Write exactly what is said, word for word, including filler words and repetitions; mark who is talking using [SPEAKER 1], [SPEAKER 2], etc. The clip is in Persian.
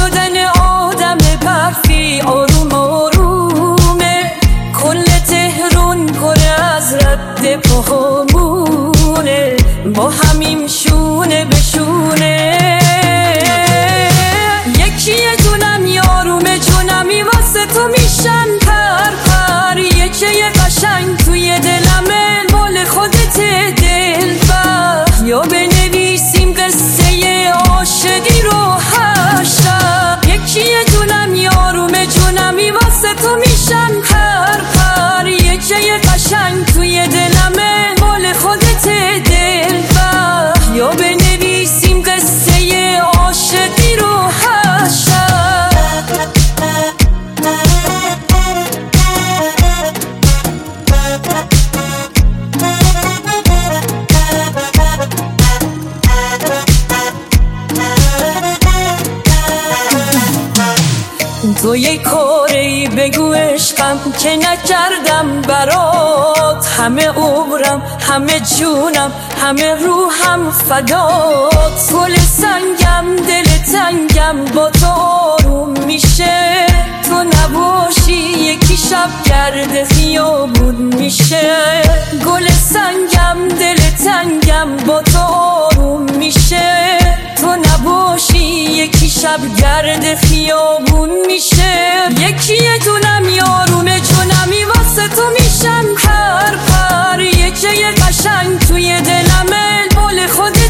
[SPEAKER 1] شدن آدم برفی آروم آرومه، کل تهران پر از رد پاهامونه، با همیم شونه به شونه. یکی دونم یارومه جونمی واسه تو میشن پر پر، یکی قشنگ توی دلمه مال خودت دلبر، یا بنویسیم قصه عاشقی رو هر شب. یکی دونم یارومه جونمی واسه تو میشن پر پر، یکی قشنگ توی دلمه مال خودت دلبر، یا بنویسیم قصه عاشقی رو هر شب. تو یک کاری بگو عشقم که نکردم برات، همه عمرم همه جونم همه روحم فدات. گل سنگم دل تنگم با تو آروم میشه، تو نباشی یکی شب گرد خیابون میشه. گل سنگم دل تنگم با تو آروم میشه، تو نباشی یکی شب گرد خیابون میشه. یکی دونم یارومه جونمی واسه تو میشن پر پر، یکی قشنگ توی دلمه مال خودت